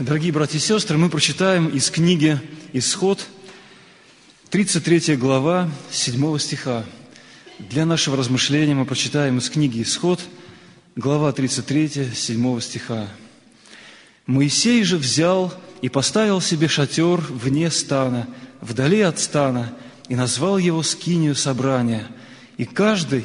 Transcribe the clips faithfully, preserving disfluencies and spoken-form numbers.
Дорогие братья и сестры, мы прочитаем из книги «Исход», тридцать третья глава, седьмого стиха. Для нашего размышления мы прочитаем из книги «Исход», глава тридцать третья, седьмого стиха. «Моисей же взял и поставил себе шатер вне стана, вдали от стана, и назвал его скинию собрания. И каждый,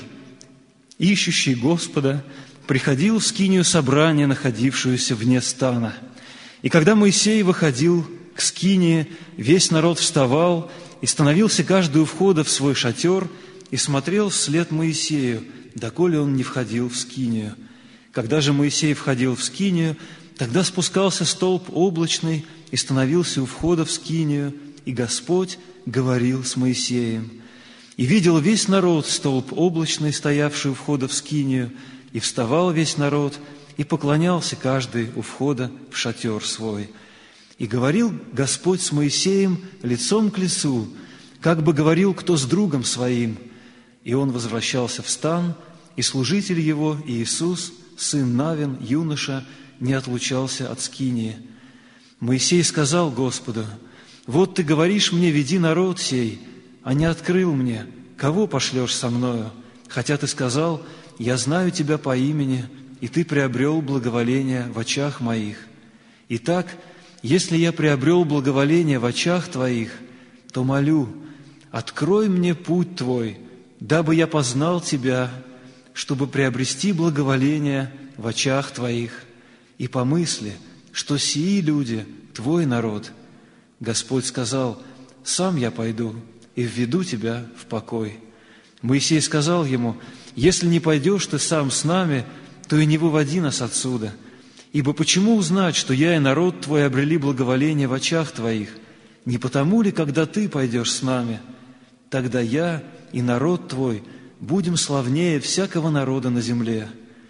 ищущий Господа, приходил в скинию собрания, находившуюся вне стана. И когда Моисей выходил к скинии, весь народ вставал и становился каждый у входа в свой шатер и смотрел вслед Моисею, доколе он не входил в скинию. Когда же Моисей входил в скинию, тогда спускался столб облачный и становился у входа в скинию, и Господь говорил с Моисеем. И видел весь народ столб облачный, стоявший у входа в скинию, и вставал весь народ, и поклонялся каждый у входа в шатер свой. И говорил Господь с Моисеем лицом к лицу, как бы говорил кто с другом своим. И он возвращался в стан, и служитель его, Иисус, сын Навин, юноша, не отлучался от скинии. Моисей сказал Господу: «Вот ты говоришь мне, веди народ сей, а не открыл мне, кого пошлешь со мною? Хотя ты сказал: я знаю тебя по имени, и ты приобрел благоволение в очах моих. Итак, если я приобрел благоволение в очах твоих, то молю, открой мне путь твой, дабы я познал тебя, чтобы приобрести благоволение в очах твоих, и помысли, что сии люди твой народ». Господь сказал: «Сам я пойду и введу тебя в покой». Моисей сказал ему: «Если не пойдешь ты сам с нами, то и не выводи нас отсюда. Ибо почему узнать, что я и народ твой обрели благоволение в очах твоих? Не потому ли, когда ты пойдешь с нами? Тогда я и народ твой будем славнее всякого народа на земле».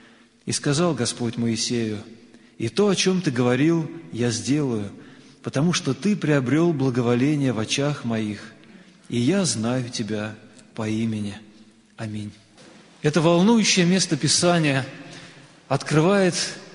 И сказал Господь Моисею: «И то, о чем ты говорил, я сделаю, потому что ты приобрел благоволение в очах моих, и я знаю тебя по имени». Аминь. Это волнующее место Писания открывает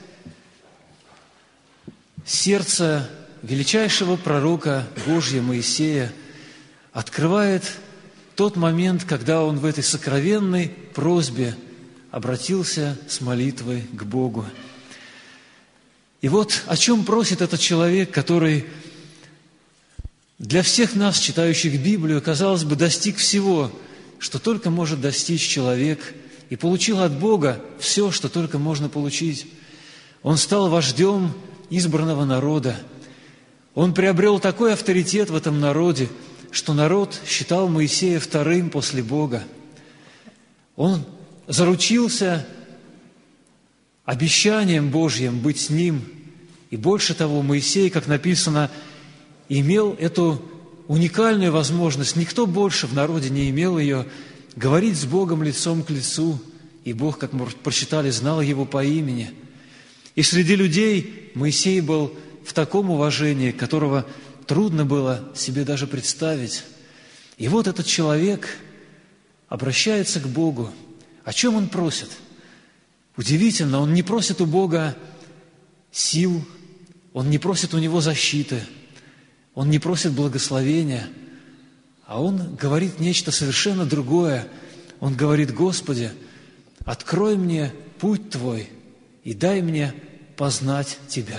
сердце величайшего пророка Божьего Моисея, открывает тот момент, когда он в этой сокровенной просьбе обратился с молитвой к Богу. И вот о чем просит этот человек, который для всех нас, читающих Библию, казалось бы, достиг всего, что только может достичь человек, и получил от Бога все, что только можно получить. Он стал вождем избранного народа. Он приобрел такой авторитет в этом народе, что народ считал Моисея вторым после Бога. Он заручился обещанием Божьим быть с ним. И больше того, Моисей, как написано, имел эту уникальную возможность, никто больше в народе не имел ее, говорить с Богом лицом к лицу. И Бог, как мы прочитали, знал его по имени. И среди людей Моисей был в таком уважении, которого трудно было себе даже представить. И вот этот человек обращается к Богу. О чем он просит? Удивительно, он не просит у Бога сил, он не просит у Него защиты, он не просит благословения, а он говорит нечто совершенно другое. Он говорит: «Господи, открой мне путь Твой и дай мне познать Тебя».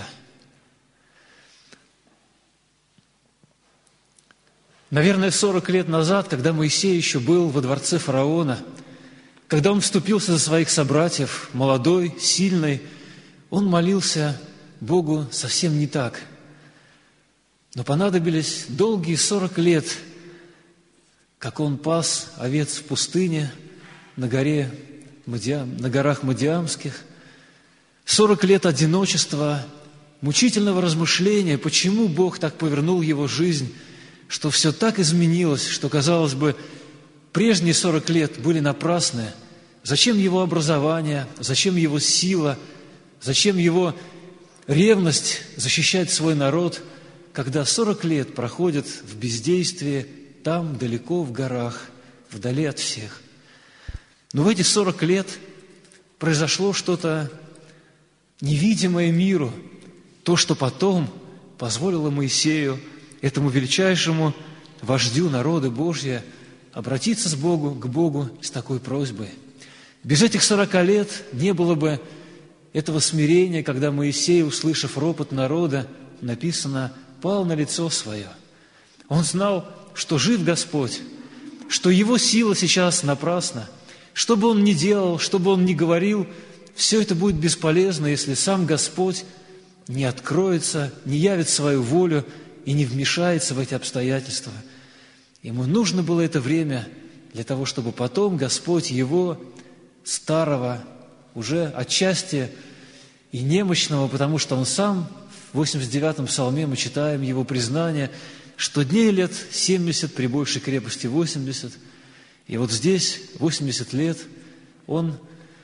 Наверное, сорок лет назад, когда Моисей еще был во дворце фараона, когда он вступился за своих собратьев, молодой, сильный, он молился Богу совсем не так. Но понадобились долгие сорок лет, как он пас овец в пустыне на горе Мадиам, на горах Мадиамских, сорок лет одиночества, мучительного размышления, почему Бог так повернул его жизнь, что все так изменилось, что, казалось бы, прежние сорок лет были напрасны. Зачем его образование, зачем его сила, зачем его ревность защищать свой народ, когда сорок лет проходят в бездействии там, далеко в горах, вдали от всех. Но в эти сорок лет произошло что-то невидимое миру, то, что потом позволило Моисею, этому величайшему вождю народа Божия, обратиться с Богу, к Богу с такой просьбой. Без этих сорока лет не было бы этого смирения, когда Моисей, услышав ропот народа, написано, пал на лицо свое. Он знал, что жив Господь, что Его сила сейчас напрасна. Что бы Он ни делал, что бы Он ни говорил, все это будет бесполезно, если сам Господь не откроется, не явит свою волю и не вмешается в эти обстоятельства. Ему нужно было это время для того, чтобы потом Господь Его старого, уже отчасти и немощного, потому что Он сам в восемьдесят девятом псалме мы читаем Его признание, что дней лет семьдесят при большей крепости восемьдесят. И вот здесь, восемьдесят лет, Он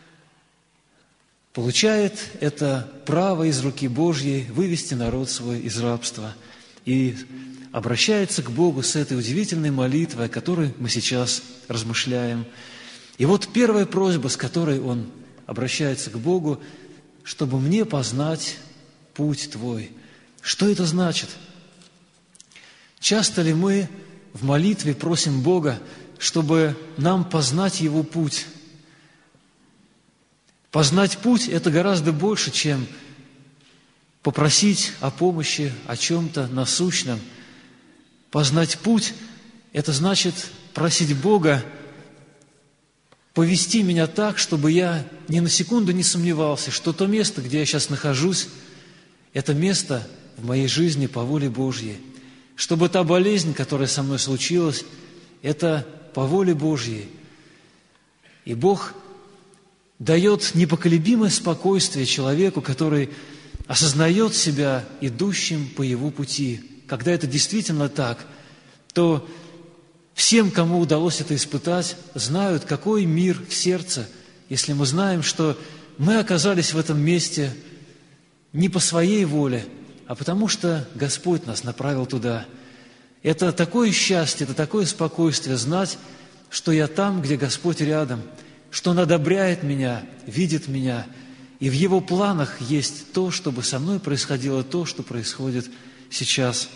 получает это право из руки Божьей вывести народ свой из рабства и обращается к Богу с этой удивительной молитвой, о которой мы сейчас размышляем. И вот первая просьба, с которой он обращается к Богу, чтобы мне познать путь Твой. Что это значит? Часто ли мы в молитве просим Бога, чтобы нам познать Его путь? Познать путь – это гораздо больше, чем попросить о помощи, о чем-то насущном. Познать путь – это значит просить Бога повести меня так, чтобы я ни на секунду не сомневался, что то место, где я сейчас нахожусь, это место в моей жизни по воле Божьей. Чтобы та болезнь, которая со мной случилась, это по воле Божьей. И Бог дает непоколебимое спокойствие человеку, который осознает себя идущим по Его пути. Когда это действительно так, то всем, кому удалось это испытать, знают, какой мир в сердце, если мы знаем, что мы оказались в этом месте не по своей воле, а потому что Господь нас направил туда. Это такое счастье, это такое спокойствие знать, что я там, где Господь рядом, что Он одобряет меня, видит меня, и в Его планах есть то, чтобы со мной происходило то, что происходит сейчас.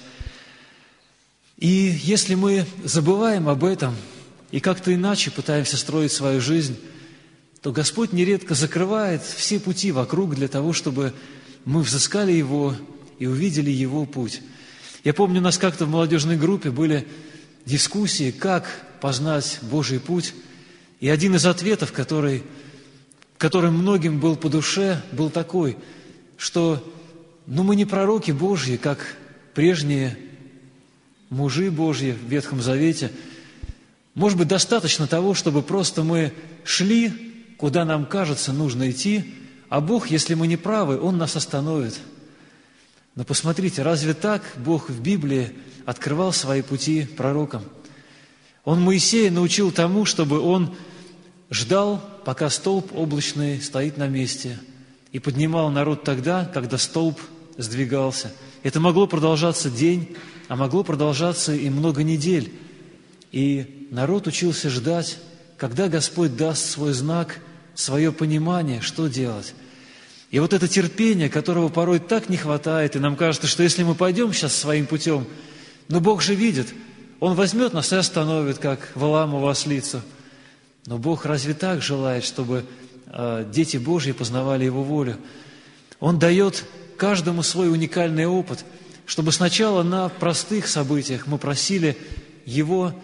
И если мы забываем об этом и как-то иначе пытаемся строить свою жизнь, то Господь нередко закрывает все пути вокруг для того, чтобы мы взыскали Его и увидели Его путь. Я помню, у нас как-то в молодежной группе были дискуссии, как познать Божий путь. И один из ответов, который, который многим был по душе, был такой, что ну, мы не пророки Божьи, как прежние мужи Божьи в Ветхом Завете. Может быть, достаточно того, чтобы просто мы шли, куда нам кажется нужно идти, а Бог, если мы не правы, Он нас остановит. Но посмотрите, разве так Бог в Библии открывал свои пути пророкам? Он Моисея научил тому, чтобы он ждал, пока столб облачный стоит на месте, и поднимал народ тогда, когда столб сдвигался. Это могло продолжаться день, а могло продолжаться и много недель. И народ учился ждать, когда Господь даст свой знак, свое понимание, что делать. И вот это терпение, которого порой так не хватает, и нам кажется, что если мы пойдем сейчас своим путем, но Бог же видит, Он возьмет нас и остановит, как Валаамову ослицу. Но Бог разве так желает, чтобы э, дети Божьи познавали Его волю? Он дает каждому свой уникальный опыт, чтобы сначала на простых событиях мы просили Его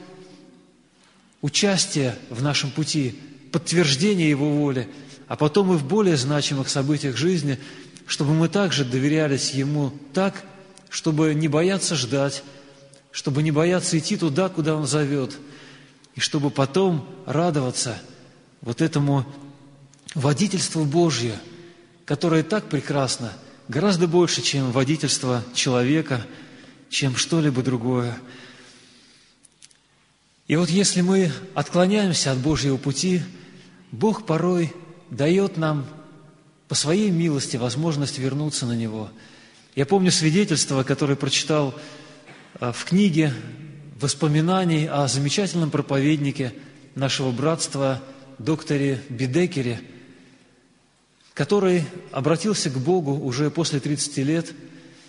участия в нашем пути, подтверждения Его воли, а потом и в более значимых событиях жизни, чтобы мы также доверялись Ему так, чтобы не бояться ждать, чтобы не бояться идти туда, куда Он зовет, и чтобы потом радоваться вот этому водительству Божьему, которое так прекрасно, гораздо больше, чем водительство человека, чем что-либо другое. И вот если мы отклоняемся от Божьего пути, Бог порой дает нам по своей милости возможность вернуться на Него. Я помню свидетельство, которое прочитал в книге воспоминаний о замечательном проповеднике нашего братства, докторе Бедекере, который обратился к Богу уже после тридцати лет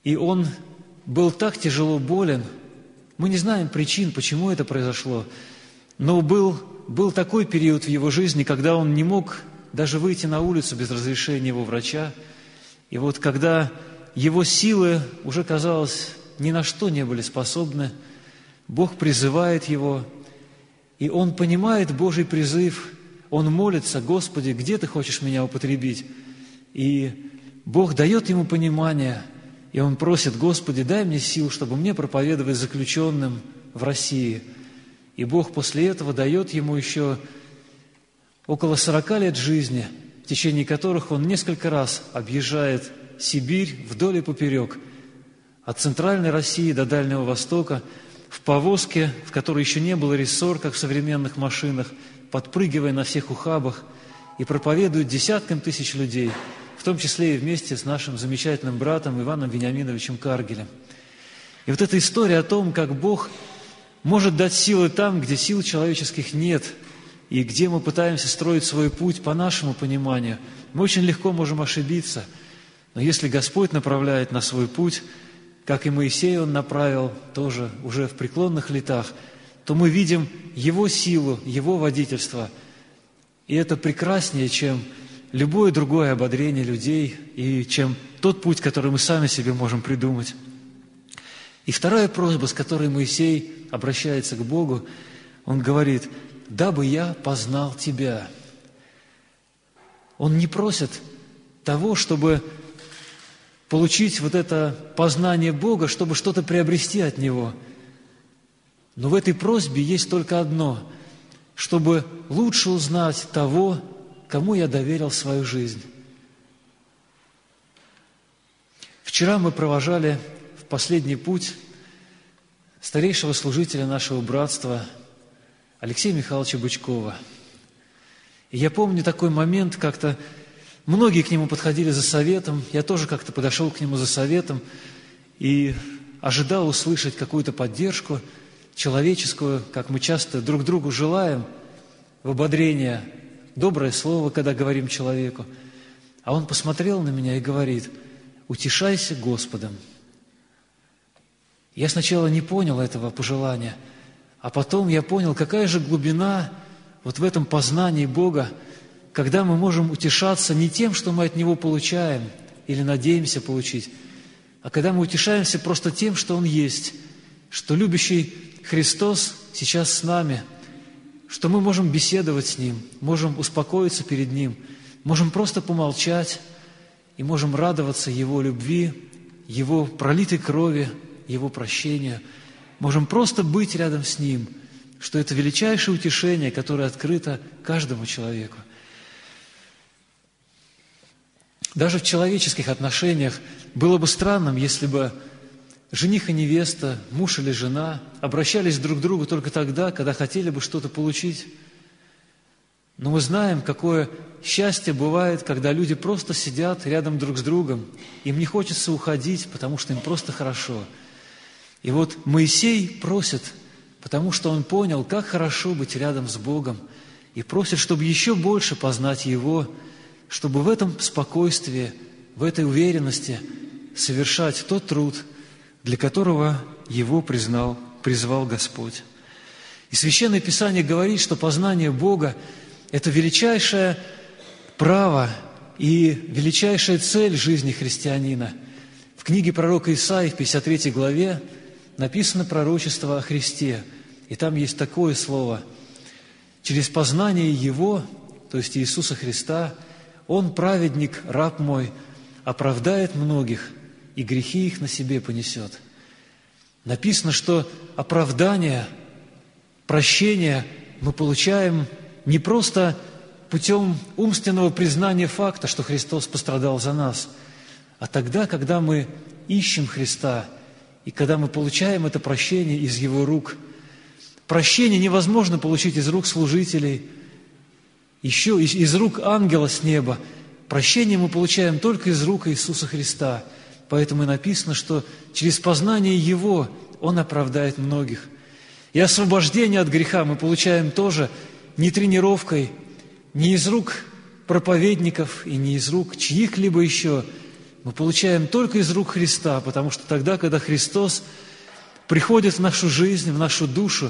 и он был так тяжело болен. Мы не знаем причин, почему это произошло, но был, был такой период в его жизни, когда он не мог даже выйти на улицу без разрешения его врача. И вот когда его силы уже, казалось, ни на что не были способны, Бог призывает его, и он понимает Божий призыв, он молится: «Господи, где Ты хочешь меня употребить?» И Бог дает ему понимание, и он просит: «Господи, дай мне сил, чтобы мне проповедовать заключенным в России». И Бог после этого дает ему еще около сорока лет жизни, в течение которых он несколько раз объезжает Сибирь вдоль и поперек, от центральной России до Дальнего Востока, в повозке, в которой еще не было рессор, как в современных машинах, подпрыгивая на всех ухабах, и проповедует десяткам тысяч людей, в том числе и вместе с нашим замечательным братом Иваном Вениаминовичем Каргелем. И вот эта история о том, как Бог может дать силы там, где сил человеческих нет, и где мы пытаемся строить свой путь по нашему пониманию, мы очень легко можем ошибиться. Но если Господь направляет на свой путь, как и Моисей Он направил тоже уже в преклонных летах, то мы видим Его силу, Его водительство. И это прекраснее, чем любое другое ободрение людей и чем тот путь, который мы сами себе можем придумать. И вторая просьба, с которой Моисей обращается к Богу, он говорит: «Дабы я познал Тебя». Он не просит того, чтобы получить вот это познание Бога, чтобы что-то приобрести от Него. Но в этой просьбе есть только одно: чтобы лучше узнать того, кому я доверил свою жизнь. Вчера мы провожали в последний путь старейшего служителя нашего братства Алексея Михайловича Бычкова. И я помню такой момент, как-то многие к нему подходили за советом, я тоже как-то подошел к нему за советом и ожидал услышать какую-то поддержку человеческую, как мы часто друг другу желаем, в ободрение, доброе слово, когда говорим человеку. А он посмотрел на меня и говорит: «Утешайся Господом». Я сначала не понял этого пожелания, а потом я понял, какая же глубина вот в этом познании Бога, когда мы можем утешаться не тем, что мы от Него получаем или надеемся получить, а когда мы утешаемся просто тем, что Он есть, что любящий Христос сейчас с нами, что мы можем беседовать с Ним, можем успокоиться перед Ним, можем просто помолчать и можем радоваться Его любви, Его пролитой крови, Его прощению. Можем просто быть рядом с Ним, что это величайшее утешение, которое открыто каждому человеку. Даже в человеческих отношениях было бы странным, если бы жених и невеста, муж или жена обращались друг к другу только тогда, когда хотели бы что-то получить. Но мы знаем, какое счастье бывает, когда люди просто сидят рядом друг с другом, им не хочется уходить, потому что им просто хорошо. И вот Моисей просит, потому что он понял, как хорошо быть рядом с Богом, и просит, чтобы еще больше познать Его, чтобы в этом спокойствии, в этой уверенности совершать тот труд, для которого его признал, призвал Господь. И Священное Писание говорит, что познание Бога – это величайшее право и величайшая цель жизни христианина. В книге пророка Исаии, в пятьдесят третьей главе, написано пророчество о Христе. И там есть такое слово: «Через познание Его, то есть Иисуса Христа, Он, праведник, раб мой, оправдает многих, и грехи их на себе понесет». Написано, что оправдание, прощение мы получаем не просто путем умственного признания факта, что Христос пострадал за нас, а тогда, когда мы ищем Христа, и когда мы получаем это прощение из Его рук. Прощение невозможно получить из рук служителей, еще из, из рук ангела с неба. Прощение мы получаем только из рук Иисуса Христа. Поэтому и написано, что через познание Его Он оправдает многих. И освобождение от греха мы получаем тоже не тренировкой, не из рук проповедников и не из рук чьих-либо еще, мы получаем только из рук Христа, потому что тогда, когда Христос приходит в нашу жизнь, в нашу душу,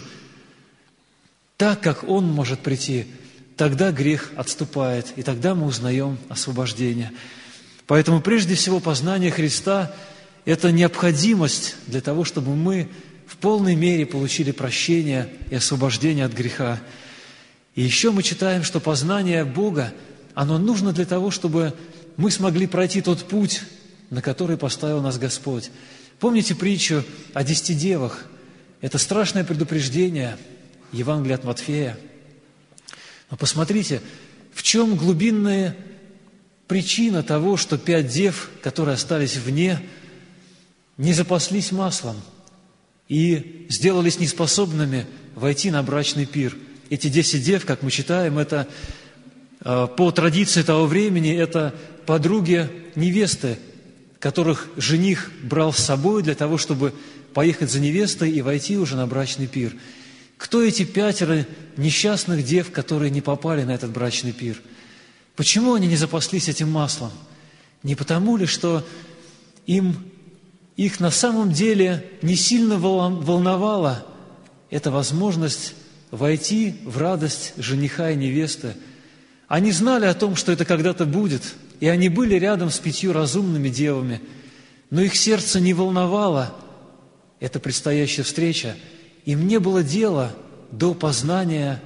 так, как Он может прийти, тогда грех отступает, и тогда мы узнаем освобождение. Поэтому прежде всего познание Христа – это необходимость для того, чтобы мы в полной мере получили прощение и освобождение от греха. И еще мы читаем, что познание Бога, оно нужно для того, чтобы мы смогли пройти тот путь, на который поставил нас Господь. Помните притчу о десяти девах? Это страшное предупреждение Евангелия от Матфея. Но посмотрите, в чем глубинная причина того, что пять дев, которые остались вне, не запаслись маслом и сделались неспособными войти на брачный пир. Эти десять дев, как мы читаем, это по традиции того времени, это подруги невесты, которых жених брал с собой для того, чтобы поехать за невестой и войти уже на брачный пир. Кто эти пятеро несчастных дев, которые не попали на этот брачный пир? Почему они не запаслись этим маслом? Не потому ли, что им, их на самом деле не сильно волновала эта возможность войти в радость жениха и невесты? Они знали о том, что это когда-то будет, и они были рядом с пятью разумными девами, но их сердце не волновало эта предстоящая встреча. Им не было дела до познания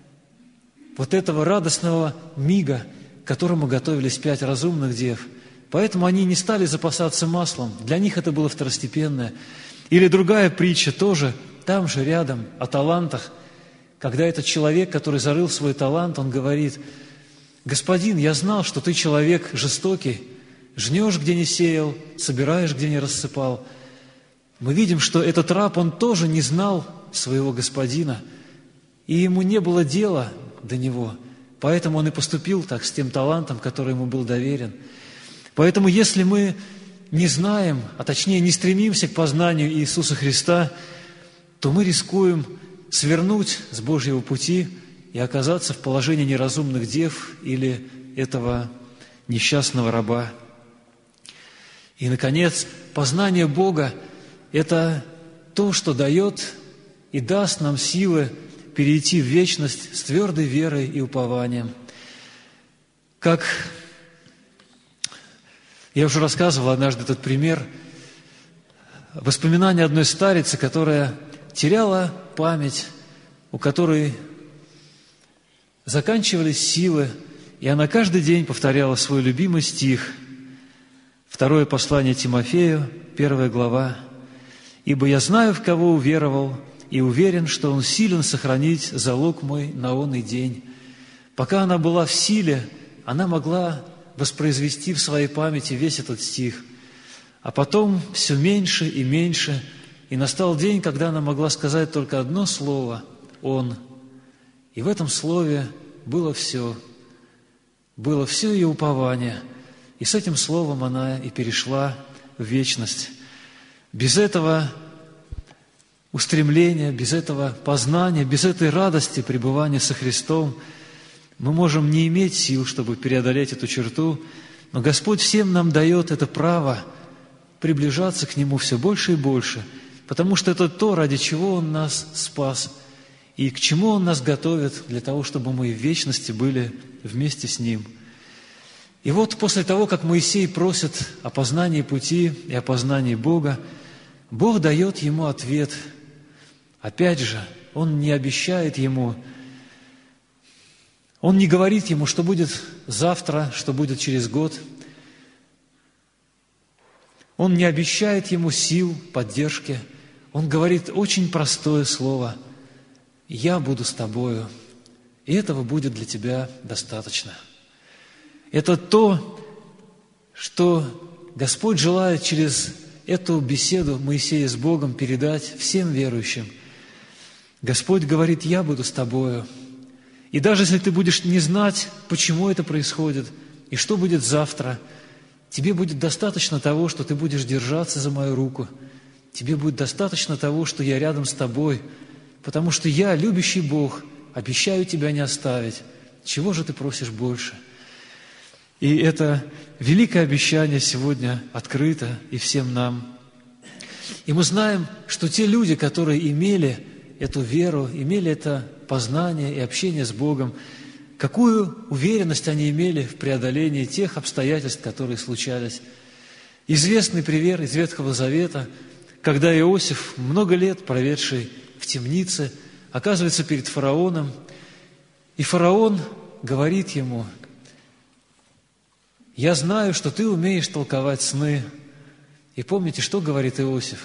вот этого радостного мига, к которому готовились пять разумных дев. Поэтому они не стали запасаться маслом. Для них это было второстепенное. Или другая притча тоже, там же рядом, о талантах, когда этот человек, который зарыл свой талант, он говорит: «Господин, я знал, что ты человек жестокий, жнешь, где не сеял, собираешь, где не рассыпал». Мы видим, что этот раб, он тоже не знал своего господина, и ему не было дела до него, поэтому он и поступил так с тем талантом, который ему был доверен. Поэтому, если мы не знаем, а точнее не стремимся к познанию Иисуса Христа, то мы рискуем свернуть с Божьего пути и оказаться в положении неразумных дев или этого несчастного раба. И, наконец, познание Бога – это то, что дает и даст нам силы перейти в вечность с твердой верой и упованием. Как я уже рассказывал однажды этот пример, воспоминания одной старицы, которая теряла память, у которой заканчивались силы, и она каждый день повторяла свой любимый стих. Второе послание Тимофею, первая глава. «Ибо я знаю, в кого уверовал, и уверен, что он силен сохранить залог мой на оный день». Пока она была в силе, она могла воспроизвести в своей памяти весь этот стих. А потом все меньше и меньше, и настал день, когда она могла сказать только одно слово «Он». И в этом слове было все. Было все ее упование. И с этим словом она и перешла в вечность. Без этого устремления, без этого познания, без этой радости пребывания со Христом мы можем не иметь сил, чтобы преодолеть эту черту, но Господь всем нам дает это право приближаться к Нему все больше и больше, потому что это то, ради чего Он нас спас, и к чему Он нас готовит для того, чтобы мы в вечности были вместе с Ним. И вот после того, как Моисей просит о познании пути и о познании Бога, Бог дает ему ответ. Опять же, Он не обещает ему, Он не говорит ему, что будет завтра, что будет через год. Он не обещает ему сил, поддержки. Он говорит очень простое слово: «Я буду с тобою, и этого будет для тебя достаточно». Это то, что Господь желает через эту беседу Моисея с Богом передать всем верующим. Господь говорит: «Я буду с тобою». И даже если ты будешь не знать, почему это происходит и что будет завтра, тебе будет достаточно того, что ты будешь держаться за мою руку. Тебе будет достаточно того, что я рядом с тобой, потому что я, любящий Бог, обещаю тебя не оставить. Чего же ты просишь больше? И это великое обещание сегодня открыто и всем нам. И мы знаем, что те люди, которые имели эту веру, имели это познание и общение с Богом, какую уверенность они имели в преодолении тех обстоятельств, которые случались. Известный пример из Ветхого Завета, когда Иосиф, много лет проведший в темнице, оказывается перед фараоном, и фараон говорит ему: «Я знаю, что ты умеешь толковать сны». И помните, что говорит Иосиф?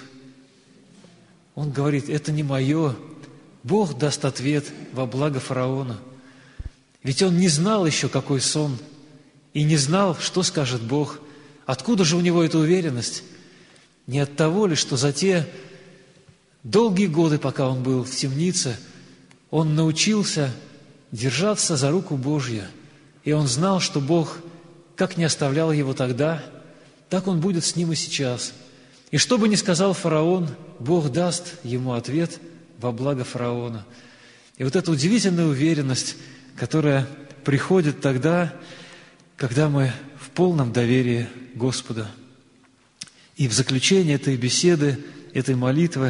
Он говорит: «Это не мое, Бог даст ответ во благо фараона». Ведь он не знал еще, какой сон, и не знал, что скажет Бог. Откуда же у него эта уверенность? Не от того ли, что за те долгие годы, пока он был в темнице, он научился держаться за руку Божью, и он знал, что Бог как не оставлял его тогда, так он будет с ним и сейчас. И что бы ни сказал фараон, Бог даст ему ответ во благо фараона. И вот эта удивительная уверенность, которая приходит тогда, когда мы в полном доверии Господу. И в заключение этой беседы, этой молитвы,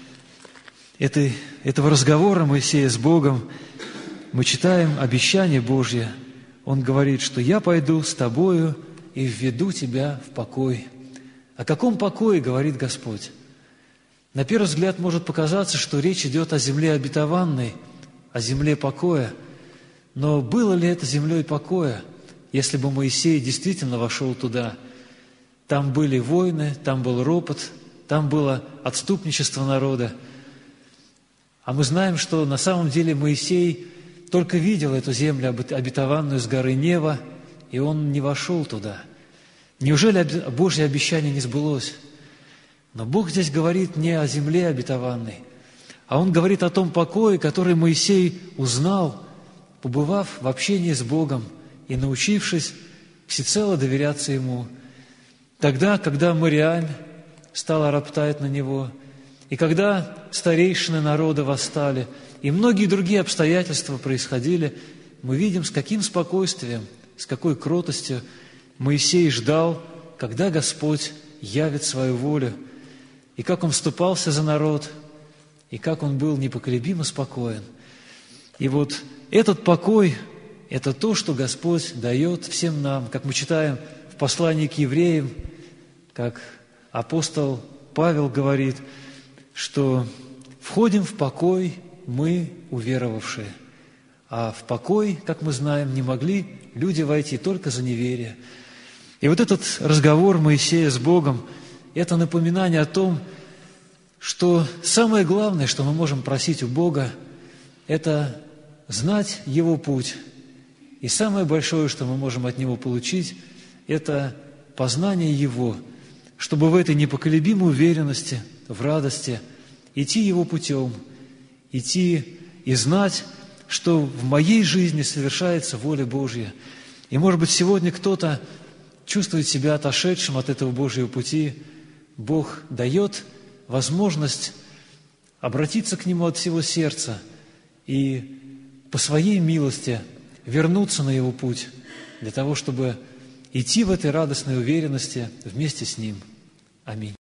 этой, этого разговора Моисея с Богом, мы читаем обещание Божье. Он говорит, что «Я пойду с тобою и введу тебя в покой». О каком покое говорит Господь? На первый взгляд может показаться, что речь идет о земле обетованной, о земле покоя. Но было ли это землей покоя, если бы Моисей действительно вошел туда? Там были войны, там был ропот, там было отступничество народа. А мы знаем, что на самом деле Моисей только видел эту землю обетованную с горы Нева, и он не вошел туда. Неужели Божье обещание не сбылось? Но Бог здесь говорит не о земле обетованной, а Он говорит о том покое, который Моисей узнал, побывав в общении с Богом и научившись всецело доверяться Ему. Тогда, когда Мириам стала роптать на него, и когда старейшины народа восстали, и многие другие обстоятельства происходили, мы видим, с каким спокойствием, с какой кротостью Моисей ждал, когда Господь явит свою волю, и как он вступался за народ, и как он был непоколебимо спокоен. И вот этот покой – это то, что Господь дает всем нам, как мы читаем в послании к евреям, как апостол Павел говорит, что «входим в покой мы, уверовавшие». А в покой, как мы знаем, не могли люди войти только за неверие. И вот этот разговор Моисея с Богом – это напоминание о том, что самое главное, что мы можем просить у Бога, это знать Его путь. И самое большое, что мы можем от Него получить, это познание Его, чтобы в этой непоколебимой уверенности, в радости идти Его путем, идти и знать, что в моей жизни совершается воля Божья. И, может быть, сегодня кто-то чувствует себя отошедшим от этого Божьего пути. Бог дает возможность обратиться к Нему от всего сердца и по Своей милости вернуться на Его путь для того, чтобы идти в этой радостной уверенности вместе с Ним. Аминь.